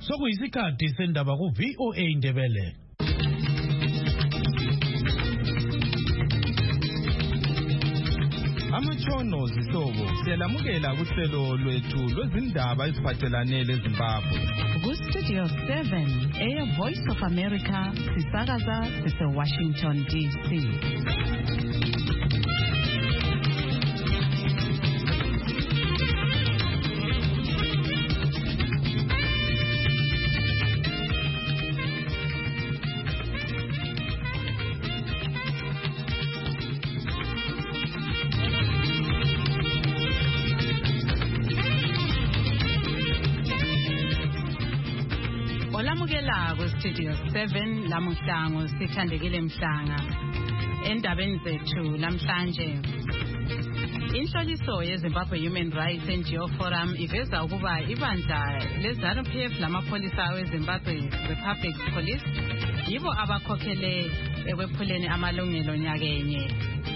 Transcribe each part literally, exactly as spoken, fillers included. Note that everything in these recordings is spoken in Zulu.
Sokuyisikhathi sendaba ku V O A Indebele. Amatshono zihlobo siyalamukela kuhlelo lwethu lwezindaba eziphathelane leZimbabwe. Ku Studio seven, Air Voice of America, sisakaza sise Washington D C. Olamukela ku Studio seven lamuhlango sithandekile Mhlanga endabeni zethu lamhlanje. Inhloliso yeZimbabwe Human Rights N G O Forum iveza ukuba ibandla leZANU P F lamapholisa weZimbabwe Republic Police yibo abakhokhele ekwephuleni amalungelo nyakenye.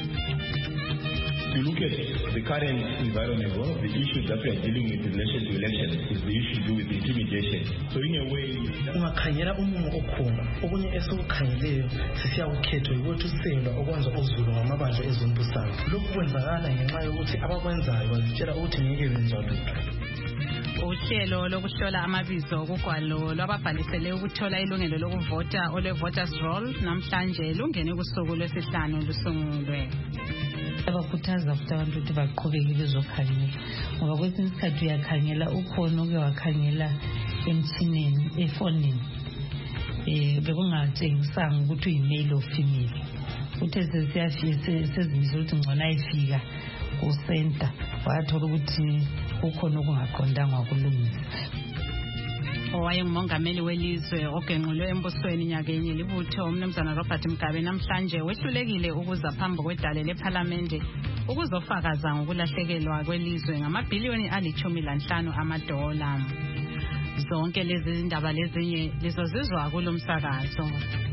If you look at the current environment, one of the issues that we are dealing with in relation to elections is the issue to do with intimidation. So in a way, ungakhangela umumo okhona okunye esikukhangeleyo sisiyawukhetho yikuthusela okwenza uZulu ngamabandla ezombusana. Lokhu kwenzakala ngenxa yokuthi abakwenzayo bazitshela ukuthi ngeke benza lutho. Uhlelo lokuhlola amabizo okugwalo lwababhalisele ukuthola ilungelo lokuvota olwe-voters roll namhlanje lungene kusuku lwesihlanu lusungulwe. Abakhuthaza ukuthi abantu ukuthi baqhubeke bezokhangela ngoba kwesinye isikhathi uyakhangela ukhona oke wakhangela emtshineni efonini eh bekungatshengisanga ukuthi uyimale or female uthe sesiyafisa sezizwe ukuthi ngcono ayifika ku center wathola ukuthi ukhona okungaqondanga kulungisa. Owayengumongameli welizwe ogenqulwe embusweni nyakenye libutho umnumzana Robert Mugabe namhlanje wehlulekile ukuza phambi kwedale leParliament ukuzofakaza ngokulahlekelwa kwelizwe ngamabhiliyoni alithumi lanhlanu amadola. Zonke lezi zindaba lezinye lizozizwa kulomsakazo.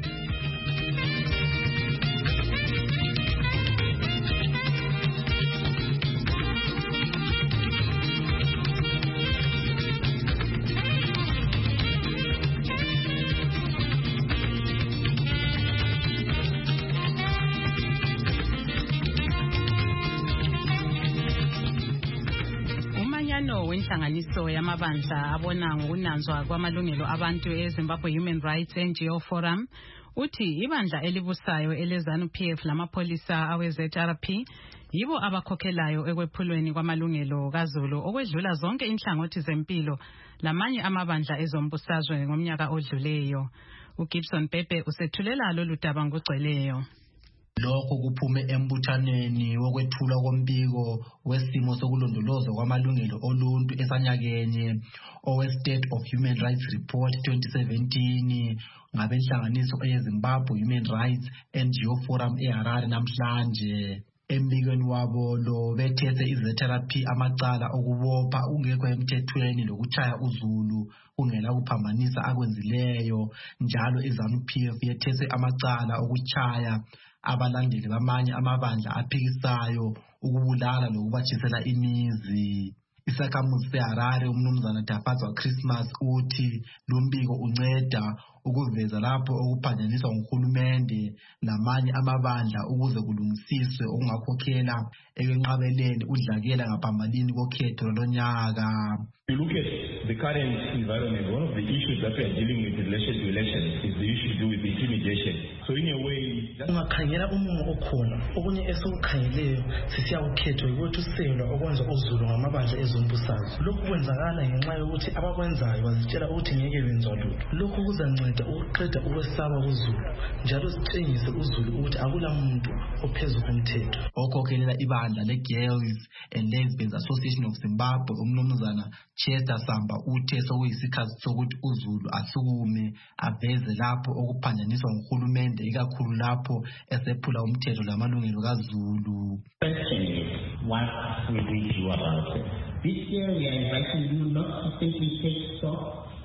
Wenhlanganiso yamabandla abona ngokunanzwa kwamalungelo abantu eZimbabwe Human Rights N G O Forum uthi ibandla elibusayo eleZANU P F lamapholisa awe-Z R P yibo abakhokhelayo ekwephulweni kwamalungelo kaZulu okwedlula zonke inhlangothi zempilo lamanye amabandla ezombusazwe ngomnyaka odluleyo. uGibson Pepe usethulela lolu daba ngogcweleyo. Lokho kuphume embuthaneni wokwethula kombiko wesimo sokulondolozwa kwamalungelo oluntu esanyakenye owe State of Human Rights Report twenty seventeen ngabenhlanganiso eyeZimbabwe Human Rights N G O Forum eHarare namhlanje. Embikweni wabo lo bethese i-Z R P amacala okubopha ungekho emthethweni lokuchaya uZulu kungela kuphambanisa akwenzileyo njalo iZANU P F yethese amacala okuchaya abalandeli bamanye amabandla aphikisayo ukubulala lokubajisela imizi. Isakhamuzi seHarare umnumzana Daphazwa Christmas uthi lombiko unceda ukuveza lapho okuphanjaniswa nguhulumende namanye amabandla ukuze kulungisiswe okungakhokhela ekwenqabeleni udlakela ngaphambanini kokhetho lonyaka. If you look at the current environment, one of the issues that we are dealing with in relation to elections is the issue to do with intimidation. So in a way, ungakhangela umumo okhona okunye esikukhangeleyo sisiyawukhetho yikuthusela okwenza uZulu ngamabandla ezombusazwe. Lokhu kwenzakala ngenxa yokuthi abakwenzayo bazitshela ukuthi ngeke benza lutho. Lokhu kuzanceda ukuqeda ukwesaba uZulu njalo sitshengise uZulu ukuthi akulamuntu ophezulu komthetho. Okhokhelela ibandla leGirls and Lesbians Association of Zimbabwe umnumzana Chester Samba uthe sokuyisikhathi sokuthi uZulu asukume aveze lapho okuphanjaniswa nguhulumende ikakhulu lapho esephula umthetho lamalungelo kaZulu. Question is, what will we do about it? This year we are inviting you not to simply take stock of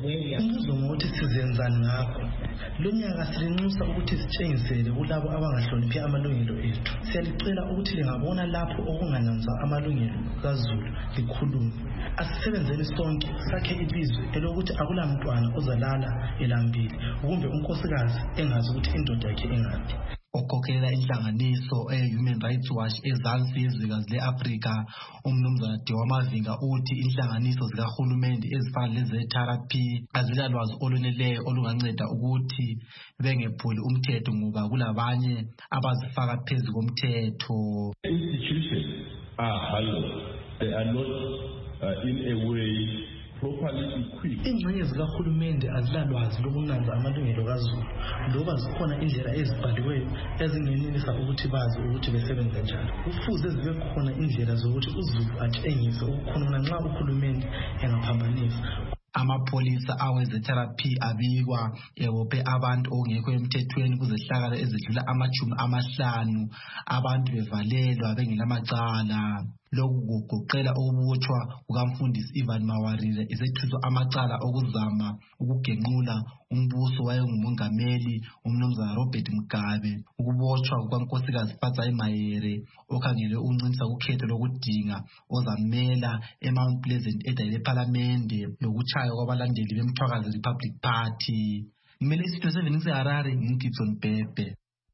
umbuzo ngokuthi sizenzani ngakho. Lo nyaka silinxusa ukuthi sitshengisele kulabo abangahloniphi amalungelo ethu. Siyalicela ukuthi lingabona lapho okungananza amalungelo kaZulu likhulume. Asisebenzeni sonke sakhe ilizwe elokuthi akulamntwana ozalala elambile kumbe unkosikazi engazi ukuthi indoda yakhe engaphi. Okhokhela inhlanganiso e-Human Rights Watch ezansi yezwekazi le-Afrika umnumzana Dewa Mavinga uthi inhlanganiso zikahulumende ezifana leze-T R P azilalwazi oluneleyo olunganceda ukuthi bengephuli umthetho ngoba kulabanye abazifaka phezu komthetho. Institutions are hollow. They are not uh, in a way properly equipped. Ingxenye zikahulumende azilalwazi lokunanza amalungelo kaZulu loba zikhona indlela ezibhaliweyo ezingenelisa ukuthi bazi ukuthi besebenza njani. Kufuze zibe khona indlela zokuthi uZulu atshengise ukukhuluma nxa uhulumende engaphambanisa. Amapolisa aweze-T R P abikwa ebophe abantu okungekho emthethweni kuzehlakalo ezidlula amachumi amahlanu abantu bevalelwa bengelamacala. Lokhu kugoqela ukubotshwa kukamfundisi Ivan Mawarire isethuswa amacala okuzama ukugenqula umbuso wayengumongameli umnumzana Robert Mugabe, ukubotshwa kukankosikazi Fatsayi Mayere okhangele ukuncintiswa kukhetho lokudinga ozamela eMount Pleasant edale lephalamende lokutshaywa kwabalandeli bemthwakazi Republic Party. Ngimele isitudio seven ngiseHarare ngingibson Bhebhe.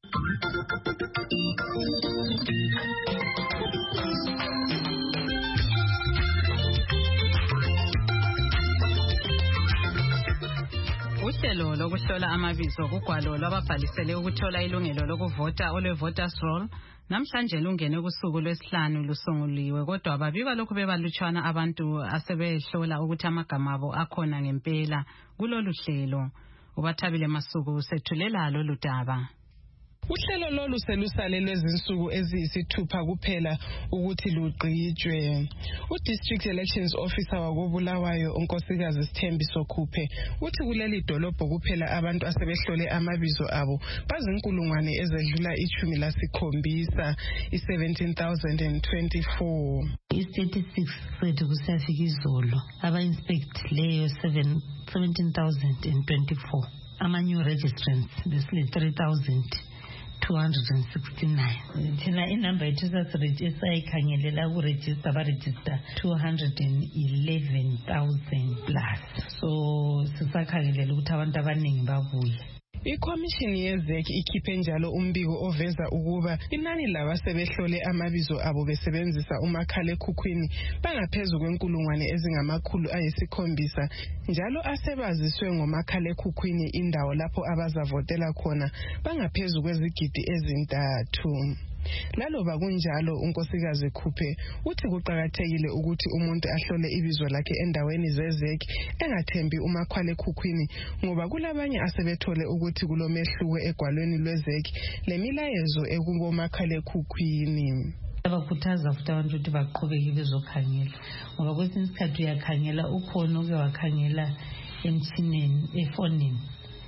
Uhlelo lokuhlola amabizo kugwalo lwababhalisele ukuthola ilungelo lokuvota olwe-voters roll namhlanje lungene kusuku lwesihlanu lusunguliwe, kodwa ababikwa lokhu bebalutshwana abantu asebehlola ukuthi amagama abo akhona ngempela kulolu hlelo. Ubathabile Masuku sethulela lolu daba. Uhlelo lolu selusale lezinsuku eziyisithupha kuphela ukuthi lugqitshwe. U-District Elections Officer wakobulawayo unkosikazi Sithembiso Khuphe uthi kuleli dolobho kuphela abantu asebehlole amabizo abo bazinkulungwane ezedlula ichumi lasikhombisa i-seventeen thousand twenty-four. I-thirty-six sethu kusafika izolo aba-inspect leyo seventeen thousand twenty-four. Ama-new registrants besile three thousand two hundred sixty-nine. Thina inumber yethu sasiregister ikhangelela ukuregister baregister two hundred eleven thousand plus. So sisakhangelela ukuthi abantu abaningi babuye. Ikhomishini yezeki ikhiphe njalo umbiko oveza ukuba inani labasebehlole amabizo abo besebenzisa umakhalekhukhwini bangaphezulu kwenkulungwane ezingamakhulu ayisikhombisa, njalo asebaziswe ngomakhalekhukhwini indawo lapho abazavotela khona bangaphezulu kwezigidi ezintathu. Laloba kunjalo unkosikazi Khuphe uthi kuqakathekile ukuthi umuntu ahlole ibizo lakhe endaweni zezeki engathembi umakhalekhukhwini ngoba kulabanye asebethole ukuthi kulomehluko egwalweni lwezeki lemilayezo ekubomakhalekhukhwini. Abakhuthaza futhi abantu ukuthi baqhubeke bezokhangela ngoba kwesinye isikhathi uyakhangela ukhona uke wakhangela emtshineni efonini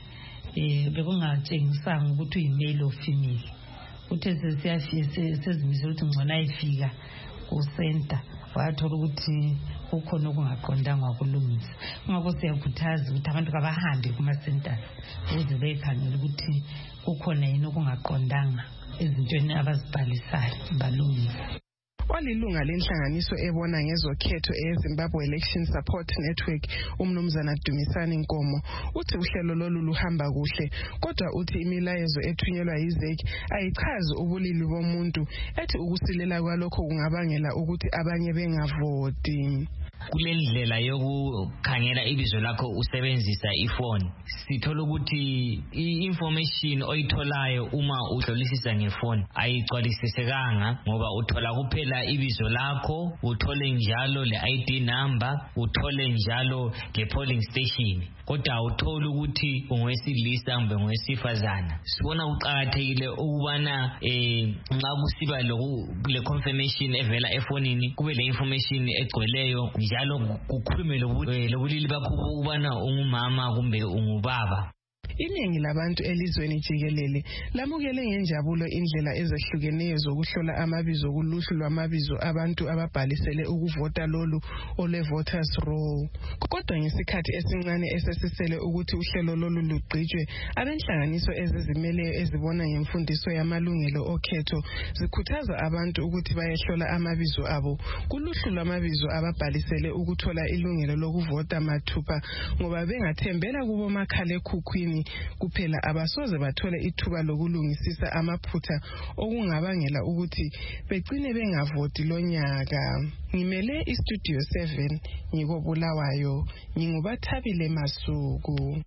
eh bekungatshengisanga ukuthi uyimale or female. Uthe sezimisela ukuthi ngcono ayifika kusenta wathola ukuthi kukhona okungaqondanga kulungisa. Ngakho siyakhuthaza ukuthi abantu kabahambe kuma-centers ukuze bekhangele ukuthi kukhona yini okungaqondanga ezintweni abazibhalisayo balungisa. Walilunga lenhlanganiso ebona ngezokhetho eZimbabwe Election Support Network umnumzana Dumisani Nkomo uthi uhlelo lolu luhamba kuhle, kodwa uthi imilayezo ethunyelwa yizeki ayichazi ubulili bomuntu, ethi ukusilela kwalokho kungabangela ukuthi abanye bengavoti. Kulendlela yokukhangela ibizo lakho usebenzisa ifoni, sithola ukuthi i-information oyitholayo uma uhlolisisa ngefoni ayigcwalisisekanga ngoba uthola kuphela ibizo lakho, uthole njalo le I D number, uthole njalo le polling station, kodwa uthole ukuthi ungowesilisa kumbe ngowesifazana. Sibona kuqakathekile ukubana eh nxa kusiba le confirmation evela efonini kube le information egcweleyo njalo kukhulume lobulili bakho ukubana ungumama kumbe ungubaba. iningi labantu elizweni jikelele lamukele ngenjabulo indlela ezehlukeneyo zokuhlola amabizo kuluhlu lwamabizo abantu ababhalisele ukuvota lolu ole voters roll. Kodwa ngesikhathi esincane esesisele ukuthi uhlelo lolu lugqitshwe, abenhlanganiso ezizimeleyo ezibona ngemfundiso yamalungelo okhetho zikhuthaza abantu ukuthi bayehlola amabizo abo kuluhlu lwamabizo ababhalisele ukuthola ilungelo lokuvota mathupha, ngoba bengathembela kubo makhalekhukhwini kuphela abasoze bathole ithuba lokulungisisa amaphutha okungabangela ukuthi begcine bengavoti lonyaka. Ngimele iStudio seven ngiko Bulawayo, ngingubathabile Masuku.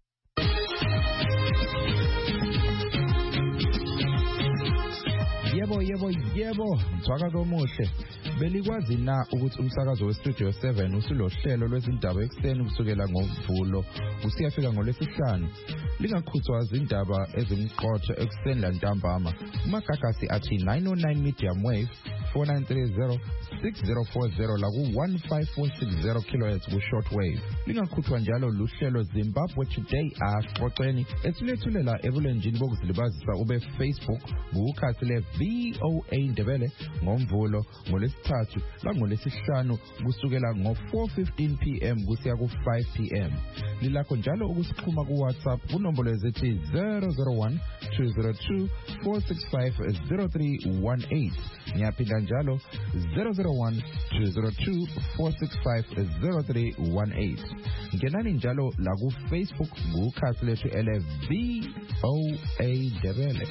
Yebo yebo yebo mthwaka komuhle. Belikwazi na ukuthi umsakazo weStudio seven usulohlelo lwezindaba ekseni kusukela ngoMvulo usiyafika ngolwesihlanu. Lingakhuthazwa izindaba ezimqotho ekseni lantambama. Umagagasi athi nine oh nine medium wave four nine three zero six zero four zero la ku one five four six zero kilohertz ku shortwave. Lingakhuthwa njalo luhlelo Zimbabwe Today axoxeni ethulethulela ebulenjini bokuzilibazisa ube Facebook ngukhathi le V O A Ndebele ngoMvulo ngolesithathu la ngolesihlanu kusukela ngo four fifteen p m kusiya ku five p m. Lilakho njalo ukusixhuma ku WhatsApp kunombolo ezithi zero zero one two zero two four six five zero three one eight. Ngiyaphinda njalo zero zero one two zero two four six five zero three one eight. Ngenani njalo la ku Facebook ngukhathi lethu ele V O A Ndebele.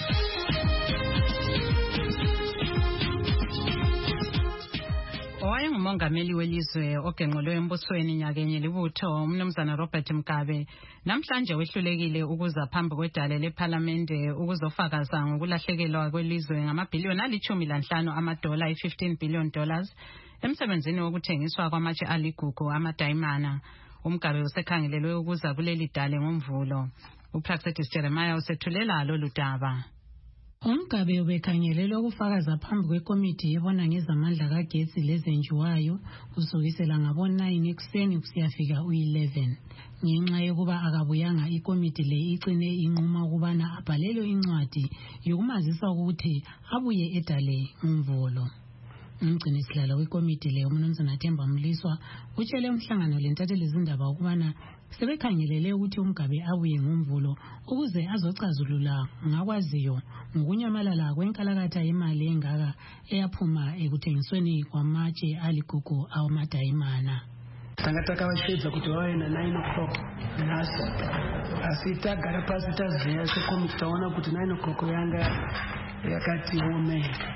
Owayengumongameli welizwe ogenqolwe embusweni nyakenye libutho umnumzana Robert Mugabe namhlanje wehlulekile ukuza phambi kwedale leParliamente ukuzofakaza ngokulahlekelwa kwelizwe ngamabhiliyoni alithumi lanhlanu amadola i-fifteen billion dollars emsebenzini wokuthengiswa kwamatshe aligugu amadayimana. uMgabe usekhangelelwe ukuza kuleli dale ngoMvulo. uPraxedis Jeremiah usethulela lolu daba. uMgabe ubekhangelelwe ukufakaza phambi kwekomiti ebona ngezamandla kagesi lezenjiwayo kusukisela ngabo nine ekuseni kusiyafika u-eleven. Ngenxa yokuba akabuyanga ikomiti le icine inquma ukubana abhalelwe incwadi yokumazisa ukuthi abuye edale ngoMvulo. Umgcini sihlalo wekomiti le umnumzana Themba Mliswa utshele umhlangano lentatheli izindaba ukubana sebekhangelele ukuthi uMgabe abuye ngoMvulo ukuze azocazulula ngakwaziyo ngokunyamalala kwenkalakatha imali engaka eyaphuma ekuthengisweni kwamatshe aligugu awamadayimana. Tangataka vachedza kuti vawe na nine o'clock nhasi asi tagara pasi taziya sekomiti taona kuti nine o'clock yanga yakati omeka.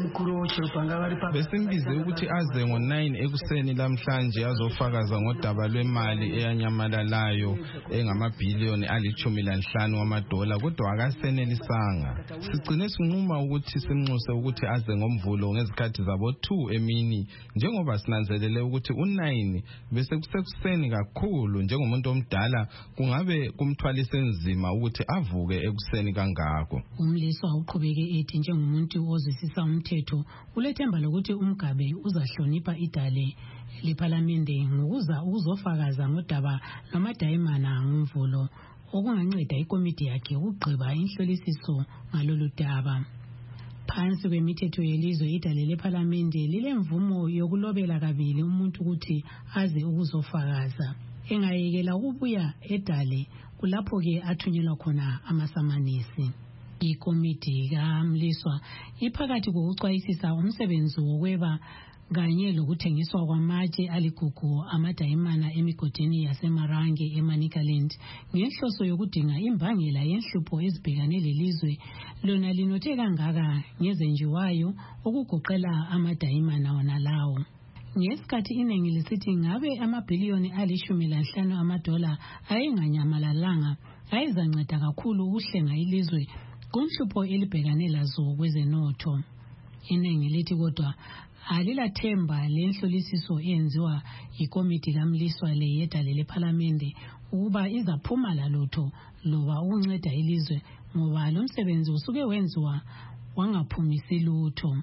Besimbize ukuthi aze ngo nine ekuseni lamhlanje azofakaza ngodaba lwemali eyanyamalalayo engamabhiliyoni alithumi lanhlanu wamadola, kodwa akasenelisanga. Sigcine sinquma ukuthi simnxuse ukuthi aze ngoMvulo ngezikhathi zabo two emini njengoba sinanzelele ukuthi u nine bese kusekuseni kakhulu. Njengomuntu omdala kungabe kumthwalise enzima ukuthi avuke ekuseni kangako. Umliswa uqhubeke ethi njengomuntu ozwisisa umthetho ulethemba lokuthi uMgabe uzahlonipha idale leParliamente ngokuza ukuzofakaza ngodaba lwamadayimana ngoMvulo okunganceda ikomiti yakhe ukugqiba inhlolisiso ngalolu daba. Phansi kwemithetho yelizwe idale leParliamente lilemvumo yokulobela kabili umuntu ukuthi aze ukuzofakaza. Engayekela ukubuya edale kulapho ke athunyelwa khona amasamanisi. Ikomiti kaMliswa iphakathi kokucwayisisa umsebenzi wokweba kanye lokuthengiswa kwamatshe aligugu amadayimana emigodini yaseMarange eManicaland ngenhloso yokudinga imbangela yenhlupho ezibhekane lelizwe lona linothe kangaka ngezenjiwayo okugoqela amadayimana wona lawo. Ngesikhathi iningi lisithi ngabe amabhiliyoni alishumi lanhlanu amadola ayenganyamalalanga ayezanceda kakhulu ukuhlenga ilizwe kunhlupho elibhekane lazo kwezenotho. Iningi lithi kodwa alilathemba lenhlolisiso eyenziwa ikomiti kaMliswa le yedale leParliamente ukuba izaphuma lalutho loba ukunceda ilizwe ngoba lo msebenzi usuke wenziwa wangaphumisi lutho.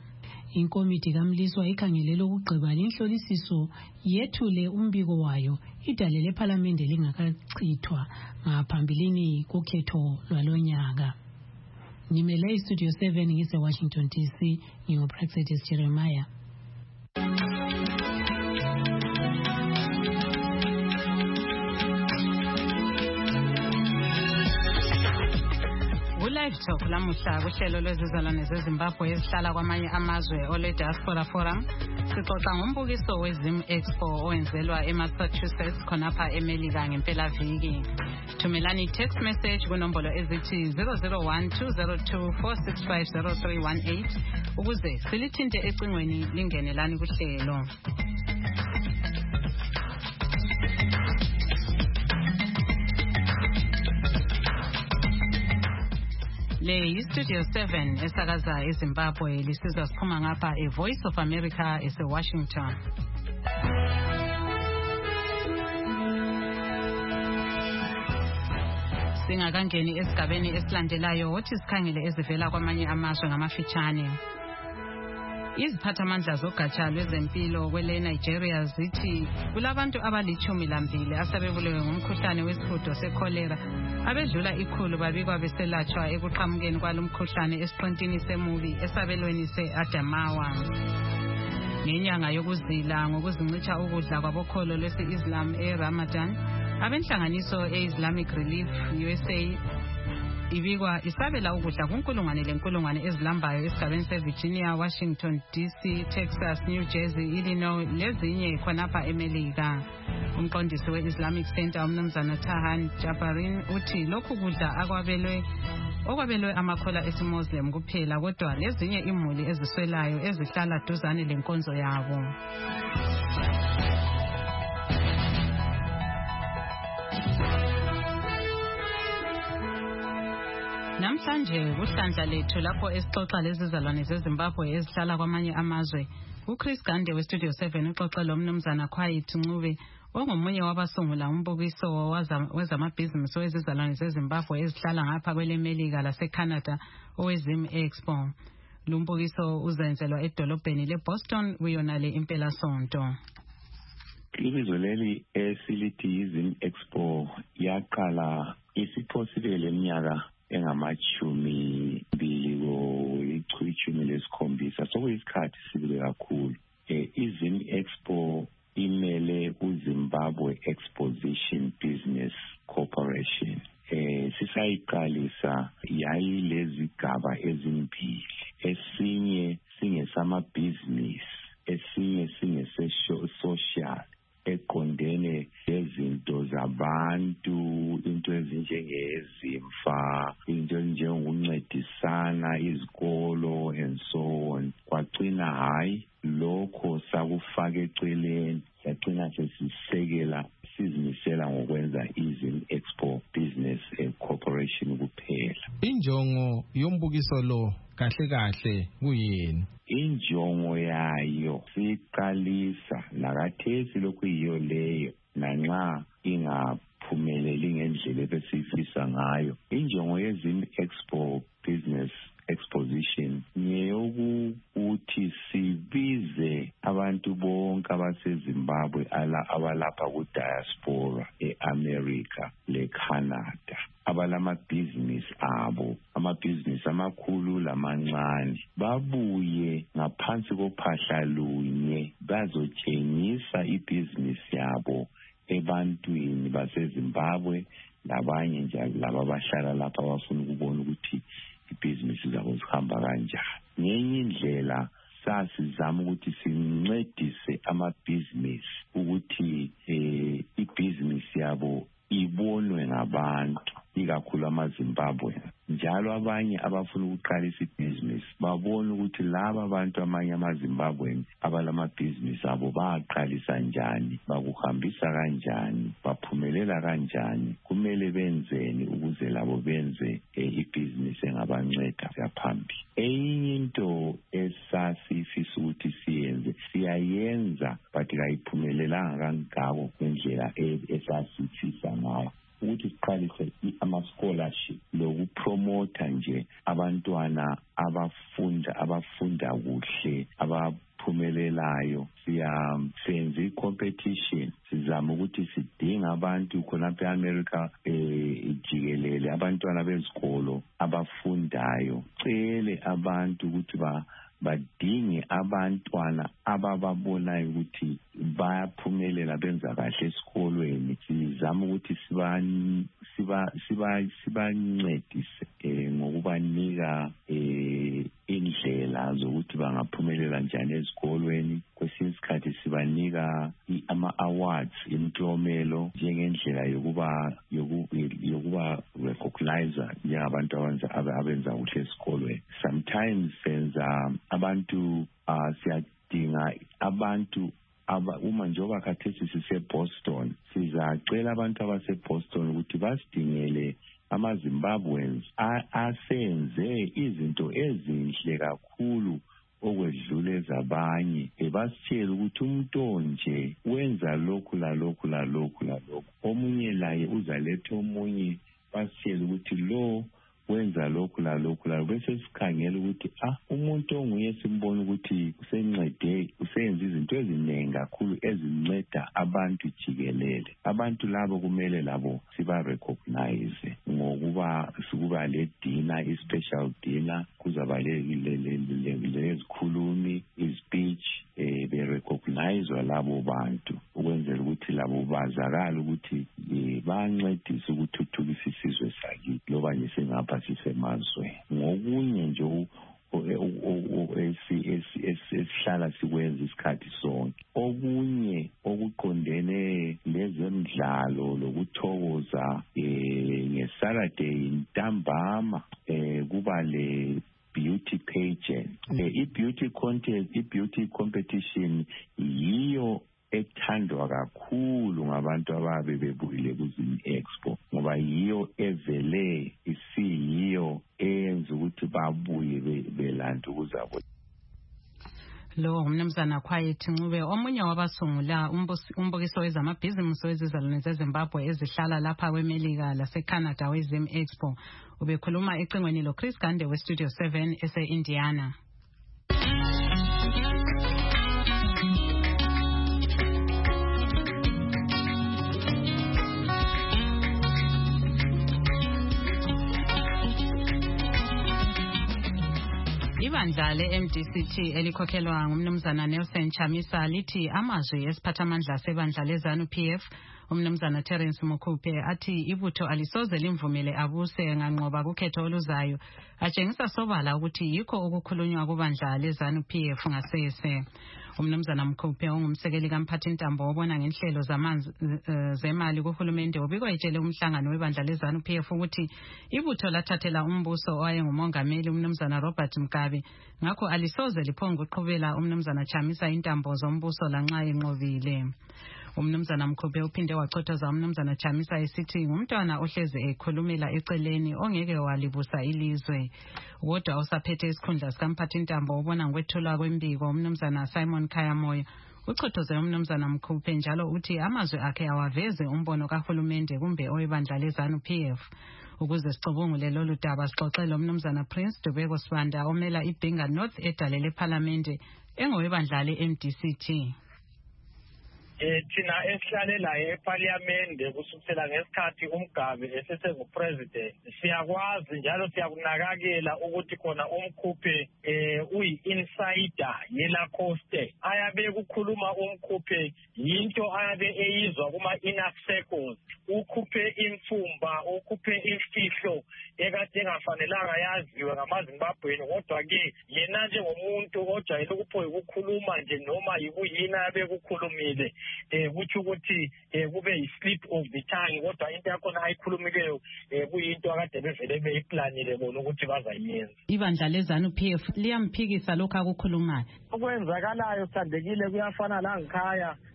Inkomiti kaMliswa ikhangelele ukugqiba inhlolisiso yethule umbiko wayo idalele ephalamende lingakachithwa ngaphambilini kokhetho lwalonyaka. Nimele iStudio seven ngise Washington D C ngingoPraxedis Jeremiah. Live Talk lamuhla kuhlelo lwezizalwane zeZimbabwe ezihlala kwamanye amazwe ole Diaspora Forum sixoxa ngombukiso weZim Expo owenzelwa eMassachusetts khonapha eMelika ngempelaviki. Thumelani text message kunombolo ezithi zero zero one two zero two four six five zero three one eight ukuze silithinte ecingweni lingenelani kuhlelo. Le Studio seven esakaza eZimbabwe lisizwa siphuma ngapha eVoice of America eseWashington. Singakangeni esigabeni esilandelayo wothi sikhangele ezivela kwamanye amazwe ngamafitshane. Iziphathamandla zogatsha lwezempilo kwele Nigeria zithi kulabantu abalichumi lambili asebebulewe ngumkhuhlane wesihudo sekholera abedlula ikhulu babikwa beselatshwa ekuqhamukeni kwalomkhuhlane esiqintini semubi esabelweni se-Adamawa. Ngenyanga yokuzila ngokuzincitha ukudla kwabokholo lwesi-Islam e-Ramadan, abenhlanganiso e-Islamic Relief U S A ibikwa isabela ukudla kunkulungwane lenkulungwane ezilambayo esigabeni seVirginia, Washington D C, Texas, New Jersey, Illinois lezinye khonapha eMelika. Umqondisi we-Islamic Center umnumzana Tahan Jabarin uthi lokhu kudla akwabelwe okwabelwe amakhola esiMuslim kuphela kodwa lezinye imuli eziswelayo ezihlala duzane lenkonzo yabo. Namhlanje kuhlandla lethu lapho esixoxa lezizalwane zeZimbabwe ezihlala kwamanye amazwe. uChris Gande weStudio seven uxoxe lomnumzana Quiet Ncube ongomunye wabasungula umbukiso wezamabhizinisi wezizalwane zeZimbabwe ezihlala ngapha kweleMelika laseCanada oweZim Expo. Lumbukiso uzenzelwa edolobheni leBoston kuyonale impela sonto. Ibizo leli esilithi Zim Expo yaqala isiphosile leminyaka engamachumi mbili ichumi lesikhombisa sokuyisikhathi sibile kakhulu. eh iZim Expo imele uZimbabwe Exposition Business Corporation. eh sisayiqalisa yayilezigaba ezimbili, esinye singesamabhizinisi, esinye singese-social eqondene lezinto zabantu, into ezinjengezimfa, into ezinjengokuncedisana izikolo and so on. Kwagcina hayi lokho sakufaka eceleni, yagcina sesisekela sizimisela ngokwenza iZim Expo Business Corporation kuphela. Injongo yombukiso lo kahle kahle kuyini? Injongo yayo siqalisa nakathesi lokhu yiyo leyo nanxa ingaphumeleli ngendlela ebesifisa ngayo. Injongo yeZim Expo Business Exposition ngeyokuthi sibize abantu bonke abaseZimbabwe abalapha ku-diaspora e-America le-Canada abalamabhizinisi abo, amabhizinisi amakhulu lamancane, babuye ngaphansi kophahla lunye bazotshengisa ibhizinisi yabo ebantwini baseZimbabwe labanye njalo laba abahlala lapha abafuna ukubona ukuthi ibhizinisi zabo zihamba kanjani. Ngenye indlela sasizama ukuthi sincedise amabhizinisi ukuthi eh ibhizinisi yabo ibonwe ngabantu, ikakhulu amaZimbabwe. Njalo abanye abafuna ukuqalisa ibhizinisi babona ukuthi laba abantu amanye amaZimbabwe abalamabhizinisi abo baqalisa njani, bakuhambisa kanjani, baphumelela kanjani, kumele benzeni ukuze labo benze ibhizinisi engabanceda yaphambili. Enye into esasifisa ukuthi siyenze siyayenza but kayiphumelelanga kangako ngendlela esasifisa ngayo, ukuthi siqalise ama-scholarship lokupromota nje abantwana abafunda abafunda kuhle abaphumelelayo. Siyasenza i-competition, sizama ukuthi sidinga abantu khonapha e-America eh jikelele abantwana bezikolo abafundayo. Cele abantu ukuthi ba badinge abantwana abababonayo ukuthi bayaphumelela benza kahle esikolweni. Sizama ukuthi siba siba siba sibancedise eh ngokubanika eh indlela zokuthi bangaphumelela njani esikolweni. Kwesinye isikhathi sibanika ama-awards imiklomelo njengendlela yokuba yokuba recognize njengabantu abenza abenza kuhle esikolweni. Sometimes senza abantu uh, siyadinga abantu aba uma njengoba khathesi sise-Boston, sizacela abantu abase-Boston ukuthi basidingele ama-Zimbabweans asenze izinto ezinhle kakhulu okwedlula ezabanye, ebasitshela ukuthi umuntu nje wenza lokhu la lokhu la lokhu la lokhu, omunye laye uzaletha omunye basitshela ukuthi lo wenza lokhu la lokhu la, bese sikhangela ukuthi ah umuntu onguye simbona ukuthi usencede usenza izinto eziningi kakhulu ezinceda abantu jikelele. Abantu labo kumele labo siba recognize ngokuba sikuba le dinner, i-special dinner, kuzaba le lezikhulumi, i-speech eh be recognize labo bantu ukwenzela ukuthi labo bazakala ukuthi bancedise ukuthuthukisa isizwe sakithi loba nje singapha sisemazwe. Ngokunye nje esihlala sikwenza isikhathi sonke, okunye okuqondene lezemidlalo lokuthokoza eh ngeSaturday ntambama eh kuba le beauty pageant. Eh, i-beauty contest, i-beauty competition yiyo ethandwa kakhulu ngabantu ababe bebuyile kuZim Expo ngoba yiyo evele isiyiyo eyenza ukuthi babuye belanda ukuzabo. Lo umnumzana Quiet Ncube omunye wabasungula umbukiso wezamabhizinisi wezizalwane zeZimbabwe ezihlala lapha kweMelika laseCanada weZim Expo. Ubekhuluma ecingweni lo Chris Gande we Studio seven ese-Indiana. Ibandla le-M D C T elikhokhelwa ngumnumzana Nelson Chamisa lithi amazwi esiphathamandla sebandla leZANU P F umnumzana Terence Mukhupe athi ibutho alisoze limvumele abuse nganqoba kukhetho oluzayo, atshengisa sobala ukuthi yikho ukukhulunywa kubandla leZANU P F ngasese. Umnumzana Mkhuphe ongumsekeli kaMphathintambo obona ngenhlelo zamanzi uh, zemali kuhulumende ubiko etshele umhlangano webandla leZANU P F ukuthi ibutho lathathela umbuso owayengumongameli umnumzana Robert Mugabe, ngakho alisoze liphonga uqhubela umnumzana Chamisa intambo zombuso lanxa enqobile. Umnumzana Mkhuphe uphinde wachothoza umnumzana Chamisa esithi ngumntwana ohleze ekhulumela eceleni ongeke walibusa ilizwe. Kodwa usaphethe isikhundla sikaMphathintambo obona ngokwethulwa kwembiko umnumzana Simon Khayamoya uchothoze umnumzana Mkhuphe njalo uthi amazwi akhe awaveze umbono kahulumende kumbe owebandla leZANU P F. Ukuze sicubungule lolu daba sixoxele umnumzana Prince Dubeko Sibanda omela iBinga North edale leParliamente engowebandla le-M D C T. Eh thina esihlalela eParliament kusukela ngesikhathi uMgabe esesengupresident siyakwazi njalo siyakunakakela ukuthi khona uMkhuphe eh uyi-insider yela Coste ayabe kukhuluma uMkhuphe yinto ayabe eyizwa kuma inner circles, ukhuphe imfumba ukhuphe imfihlo ekade engafanelanga yaziwe ngamaZimbabweni, kodwa ke yena njengomuntu ojayele ukuphoya ukukhuluma nje noma yikuyina yabe kukhulumile eh kuthi ukuthi kube yi-slip of the tongue, kodwa into yakhona ayikhulumileyo kuyinto akade bevele beyiplanile bona ukuthi bazayenza. Ibandla leZANU P F liyamphikisa lokho akukhulumayo. Okwenzakalayo sandekile kuyafana la ngikhaya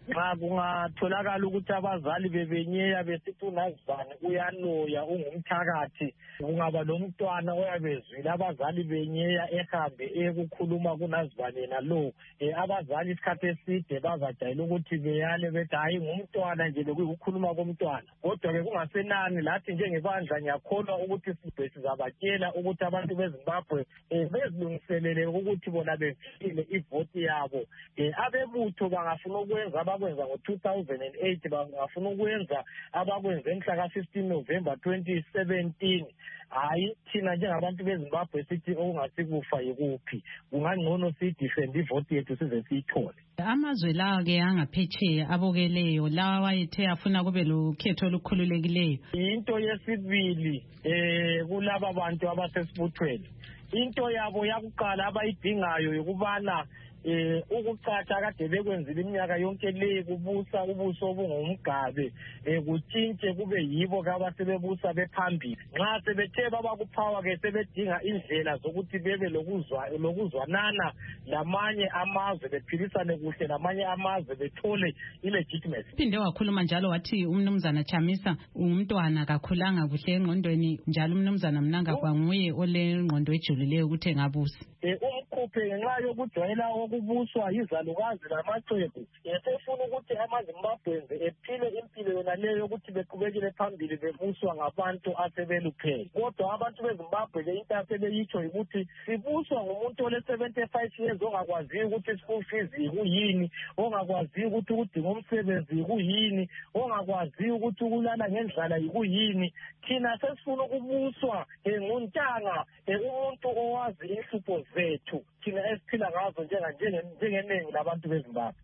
nxa kungatholakala ukuthi abazali bebenyeya besithi uNazibani uyaloya ungumthakathi, kungaba lomntwana oyabezwile abazali benyeya ehambe ekukhuluma kuNazibani yena lo, abazali isikhathi eside bazajayela ukuthi beyale bethi hayi ngumntwana nje bekuyikhuluma komntwana. Kodwa-ke kungasenani lathi njengebandla ngiyakholwa ukuthi sibe sizabatshela ukuthi abantu beZimbabwe bezilungiselele ukuthi bona bevile ivoti yabo. Abebutho bangafuna ukwenza abakwenza ngo-two thousand eight, bangafuna ukwenza abakwenza emhla ka-fifteen November twenty seventeen. Hayi thina njengabantu beZimbabwe sithi okungasikufa yikuphi, kungangcono siyidefend ivoti yethu size siyithole. Amazwe lawo-ke angaphetsheya abokeleyo lawa wayethe afuna kube lokhetho olukhululekileyo. Into yesibili eh kulaba bantu abasesibuthweni, into yabo yakuqala abayidingayo yokubana eh ukucatsha kade bekwenzile iminyaka yonke le kubusa ubuso obungumgabe eh kutshintshe kube yibo kabasebebusa bephambili. Nxa sebethe baba kuphawa ke sebedinga indlela zokuthi bebe lokuzwa lokuzwanana lamanye amazwe bephilisane kuhle namanye amazwe bethole ilegitimacy. Phinde wakhuluma njalo wathi umnumzana Chamisa umntwana kakhulanga kuhle engqondweni, njalo umnumzana Mnanga kwanguye ole ngqondo ejulileyo ukuthi engabusi. Eh umkhuphe ngenxa yokujwayela ukubuswa izalukazi lamaxhegu, esefuna ukuthi amaZimbabwenzi ephile impilo yona leyo yokuthi beqhubekele phambili bebuswa ngabantu asebeluphele. Kodwa abantu beZimbabwe le into asebeyitsho ukuthi sibuswa ngumuntu ole seventy-five years ongakwazi ukuthi school fees kuyini, ongakwazi ukuthi udinga umsebenzi kuyini, ongakwazi ukuthi ukulala ngendlala yikuyini. Thina sesifuna ukubuswa nguntanga, umuntu owazi inhlupho zethu thina esiphila ngazo njengeningi labantu beZimbabwe.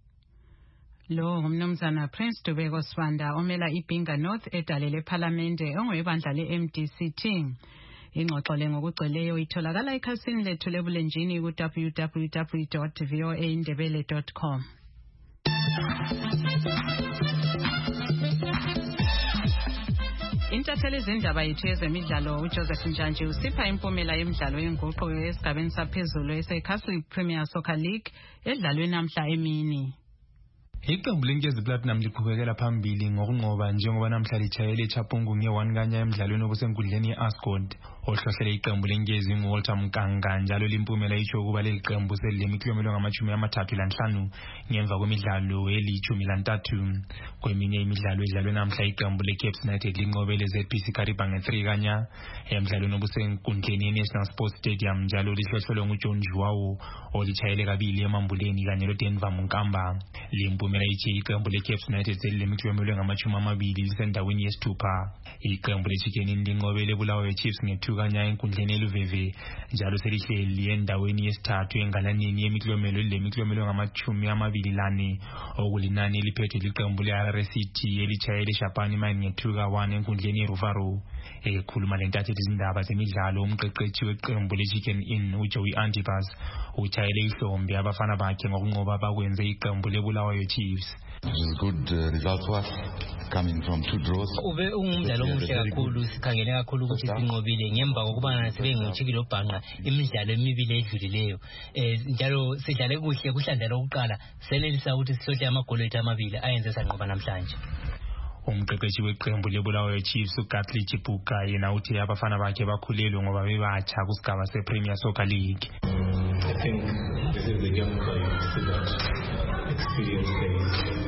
Lo ngumnumzana Prince Dubeko Sibanda omela iBinga North edalele eParliamente ongwebandla le-M D C T. Ingxoxo le ngokugcweleyo itholakala ekhasini lethu lebulenjini ku w w w dot v o a indebele dot com. Intatheli izindaba yethu yezemidlalo uJoseph Njanji usipha impumela yemidlalo yenguqu esigabeni saphezulu eseCastle Premier Soccer League edlalwe namhla emini. Iqembu lenkezi Platinum liqhubekela phambili ngokunqoba njengoba namhla litshayele eChapungu nge-one kanya emidlalweni obusenkundleni ye-Ascot. Ohlohlele iqembu lenkezi nguWalter Mkanga, njalo limpumela itsho ukuba leli qembu selilemiklomelo ngamashumi amathathu lanhlanu ngemva kwemidlalo elithumi lantathu. Kweminye imidlalo edlalwe namhla iqembu leCape United linqobele Z P C Kariba nge-three kanya emidlalweni obusenkundleni ye-National Sports Stadium, njalo lihlohlelwe nguJohn Juwawu olitshayele kabili emambuleni kanye loDenver Munkamba. Limpumela ithi iqembu leCape United selilemiklomelo ngamashumi amabili lisendaweni yesithupha. Iqembu leChicken linqobele Bulawayo Chiefs nge-two kanya enkundleni eLuveve, njalo selihleli endaweni yesithathu engalaneni yemiklomelo lemiklomelo ngamashumi amabili lane okulinani eliphethwe liqembu le-Harare City elitshayele eShapani Mine nge-two ka one enkundleni yeRuvaro. Ekhuluma lentatheli izindaba zemidlalo umqeqeshi weqembu leChicken Inn uJoey Antipas utshayele ihlombe abafana bakhe ngokunqoba abakwenze iqembu leBulawayo Chiefs. It is good uh, result for us coming from two draws. Ube ungumdlalo omuhle kakhulu, sikhangele kakhulu ukuthi sinqobile ngemva kokubana sibe ngutshikilo bhanqa imidlalo emibili edlulileyo. Eh njalo sidlale kuhle kuhlandla lokuqala, senelisa ukuthi sisohle amagoli ethu amabili ayenze sanqoba namhlanje. Umqeqeshi weqembu leBulawayo Chiefs uGatley Chipuka yena uthi abafana bakhe bakhulelwe ngoba bebatsha kusigaba sePremier Soccer League. I think this is the young guys that experience things.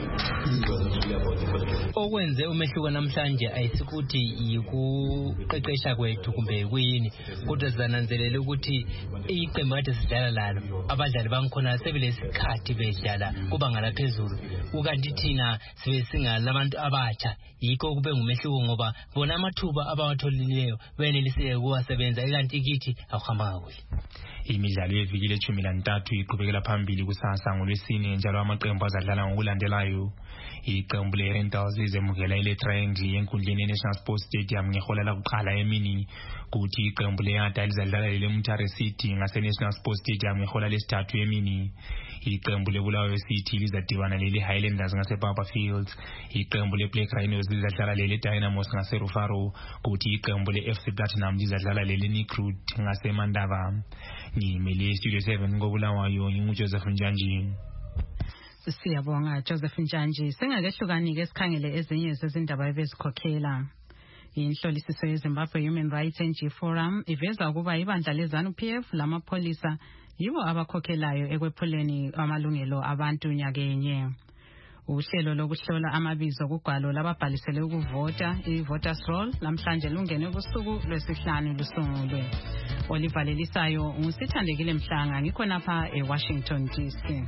Okwenze umehluko namhlanje ayisikuthi yikuqeqesha kwethu kumbe kuyini, kodwa zananzelele ukuthi iqembu kade sidlala lalo abadlali bangikhona sebelesikhathi bedlala kuba ngalaphezulu, ukanti thina sibe singalabantu abatsha. Yikho kube ngumehluko ngoba bona amathuba abawatholileyo benelise ukuwasebenza, ikanti kithi akuhamba kahle. Imidlalo yeviki lethumi lantathu iqhubekela phambili kusasa ngolwesine, njalo amaqembu azadlala ngokulandelayo. Iqembu leRentals izemukela ile Triangle enkundleni yeNational Sports Stadium ngehola lakuqala emini, kuthi iqembu leYada lizadlala leMutare City ngaseNational Sports Stadium ngehola lesithathu emini. Iqembu leBulawayo City lizadibana lele Highlanders ngaseBaba Fields. Iqembu leBlack Rhinos lizadlala lele Dynamos ngaseRufaro, kuthi iqembu leF C Platinum lizadlala lele Recruit ngaseMandava. Ngimele Studio seven ngoBulawayo nginguJoseph Njanji. Siyabonga Joseph Njanji. Singakehlukani-ke sikhangele ezinye zezindaba ebezikhokhela. Inhlolisiso yeZimbabwe Human Rights N G O Forum iveza ukuba ibandla leZANU P F lamapholisa yibo abakhokhelayo ekwephuleni amalungelo abantu nyakenye. Uhlelo lokuhlola amabizo kugwalo lababhalisele ukuvota i-voters roll namhlanje lungene kusuku lwesihlanu lusungulwe. Oliver Lelisayo ngusithandekile Mhlanga ngikhonapha eWashington D C.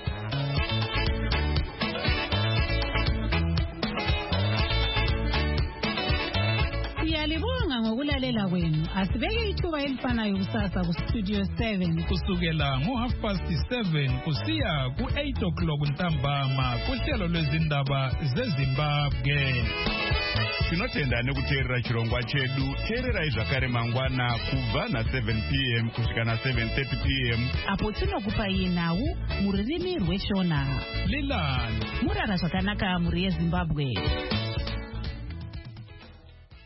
Siyalibonga ngokulalela kwenu. Asibeke ithuba elifanayo kusasa ku Studio seven kusukela ngo half past seven kusiya ku eight o'clock ntambama kuhlelo lwezindaba zeZimbabwe. Tinotenda nekuteerera chirongwa chedu. Teererai zvakare mangwana kubva na seven p m kusvika na seven thirty p m apo tinokupai nhau muririmi rweshona. Lilani murara zvakanaka muri yeZimbabwe.